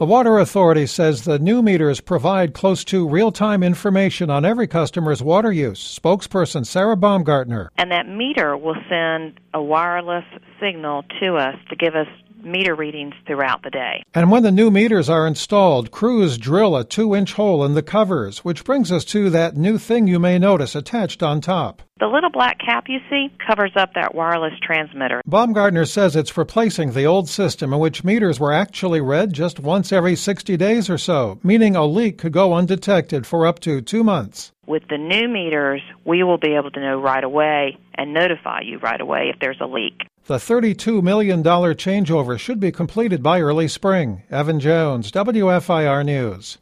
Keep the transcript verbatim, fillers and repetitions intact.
The Water Authority says the new meters provide close to real-time information on every customer's water use. Spokesperson Sarah Baumgartner. And that meter will send a wireless signal to us to give us meter readings throughout the day. And when the new meters are installed, crews drill a two-inch hole in the covers, which brings us to that new thing you may notice attached on top. The little black cap you see covers up that wireless transmitter. Baumgartner says it's replacing the old system in which meters were actually read just once every sixty days or so, meaning a leak could go undetected for up to two months. With the new meters, we will be able to know right away and notify you right away if there's a leak. The thirty-two million dollars changeover should be completed by early spring. Evan Jones, W F I R News.